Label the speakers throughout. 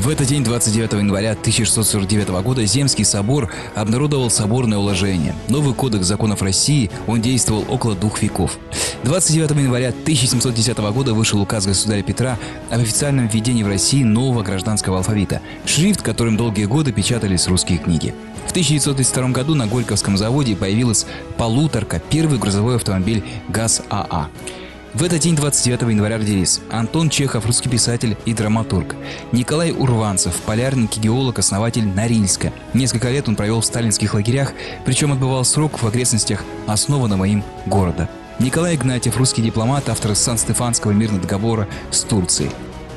Speaker 1: В этот день, 29 января 1649 года, Земский собор обнародовал соборное уложение. Новый кодекс законов России, он действовал около 2 веков. 29 января 1710 года вышел указ государя Петра об официальном введении в России нового гражданского алфавита, шрифт, которым долгие годы печатались русские книги. В 1932 году на Горьковском заводе появилась полуторка, первый грузовой автомобиль ГАЗ-АА. В этот день, 29 января, родились Антон Чехов, русский писатель и драматург, Николай Урванцев, полярник и геолог, основатель Норильска. Несколько лет он провел в сталинских лагерях, причем отбывал срок в окрестностях основанного им города. Николай Игнатьев, русский дипломат, автор Сан-Стефанского мирного договора с Турцией.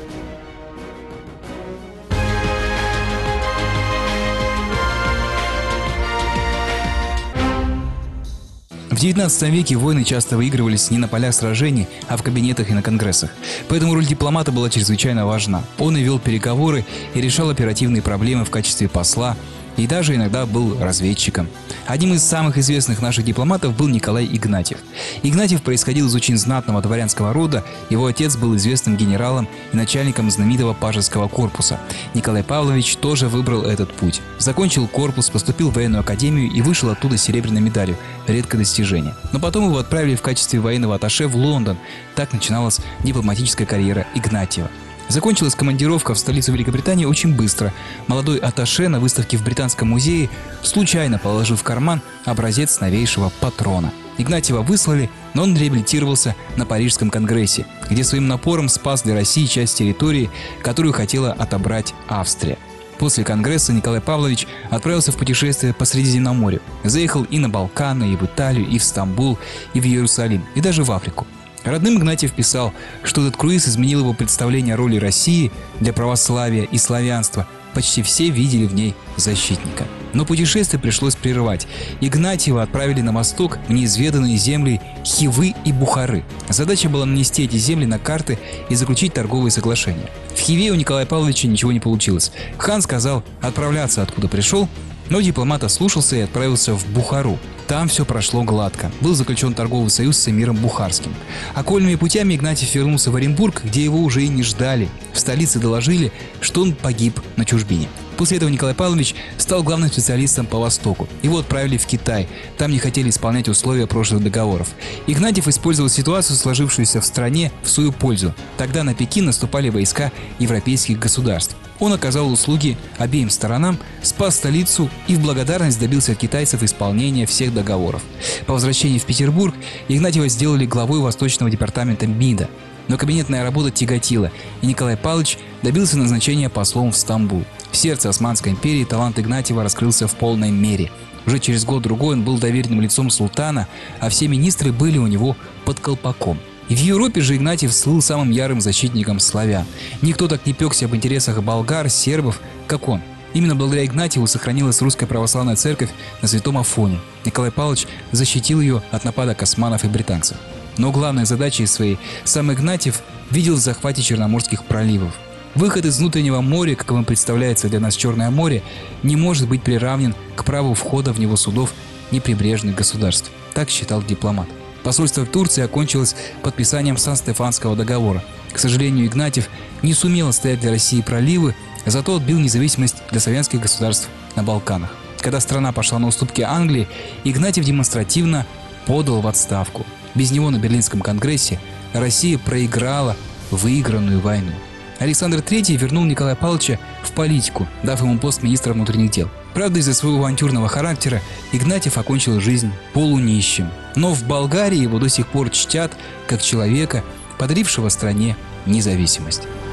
Speaker 1: В XIX веке войны часто выигрывались не на полях сражений, а в кабинетах и на конгрессах. Поэтому роль дипломата была чрезвычайно важна. Он и вел переговоры, и решал оперативные проблемы в качестве посла, и даже иногда был разведчиком. Одним из самых известных наших дипломатов был Николай Игнатьев. Игнатьев происходил из очень знатного дворянского рода, его отец был известным генералом и начальником знаменитого пажеского корпуса. Николай Павлович тоже выбрал этот путь. Закончил корпус, поступил в военную академию и вышел оттуда с серебряной медалью – редкое достижение. Но потом его отправили в качестве военного атташе в Лондон. Так начиналась дипломатическая карьера Игнатьева. Закончилась командировка в столицу Великобритании очень быстро. Молодой атташе на выставке в Британском музее случайно положил в карман образец новейшего патрона. Игнатьева выслали, но он реабилитировался на Парижском конгрессе, где своим напором спас для России часть территории, которую хотела отобрать Австрия. После конгресса Николай Павлович отправился в путешествие по Средиземноморью. Заехал и на Балканы, и в Италию, и в Стамбул, и в Иерусалим, и даже в Африку. Родным Игнатьев писал, что этот круиз изменил его представление о роли России для православия и славянства. Почти все видели в ней защитника. Но путешествие пришлось прервать. Игнатьева отправили на восток в неизведанные земли Хивы и Бухары. Задача была нанести эти земли на карты и заключить торговые соглашения. В Хиве у Николая Павловича ничего не получилось. Хан сказал отправляться, откуда пришел, но дипломат ослушался и отправился в Бухару. Там все прошло гладко. Был заключен торговый союз с эмиром Бухарским. Окольными путями Игнатьев вернулся в Оренбург, где его уже и не ждали. В столице доложили, что он погиб на чужбине. После этого Николай Павлович стал главным специалистом по Востоку. Его отправили в Китай. Там не хотели исполнять условия прошлых договоров. Игнатьев использовал ситуацию, сложившуюся в стране, в свою пользу. Тогда на Пекин наступали войска европейских государств. Он оказал услуги обеим сторонам, спас столицу и в благодарность добился от китайцев исполнения всех договоров. По возвращении в Петербург Игнатьева сделали главой Восточного департамента МИДа. Но кабинетная работа тяготила, и Николай Павлович добился назначения послом в Стамбул. В сердце Османской империи талант Игнатьева раскрылся в полной мере. Уже через год-другой он был доверенным лицом султана, а все министры были у него под колпаком. И в Европе же Игнатьев слыл самым ярым защитником славян. Никто так не пекся об интересах болгар, сербов, как он. Именно благодаря Игнатьеву сохранилась русская православная церковь на Святом Афоне. Николай Павлович защитил ее от нападок османов и британцев. Но главной задачей своей сам Игнатьев видел в захвате Черноморских проливов. Выход из внутреннего моря, каковым представляется для нас Черное море, не может быть приравнен к праву входа в него судов неприбрежных государств. Так считал дипломат. Посольство в Турции окончилось подписанием Сан-Стефанского договора. К сожалению, Игнатьев не сумел отстоять для России проливы, зато отбил независимость для славянских государств на Балканах. Когда страна пошла на уступки Англии, Игнатьев демонстративно подал в отставку. Без него на Берлинском конгрессе Россия проиграла выигранную войну. Александр III вернул Николая Павловича в политику, дав ему пост министра внутренних дел. Правда, из-за своего авантюрного характера Игнатьев окончил жизнь полунищим. Но в Болгарии его до сих пор чтят как человека, подарившего стране независимость.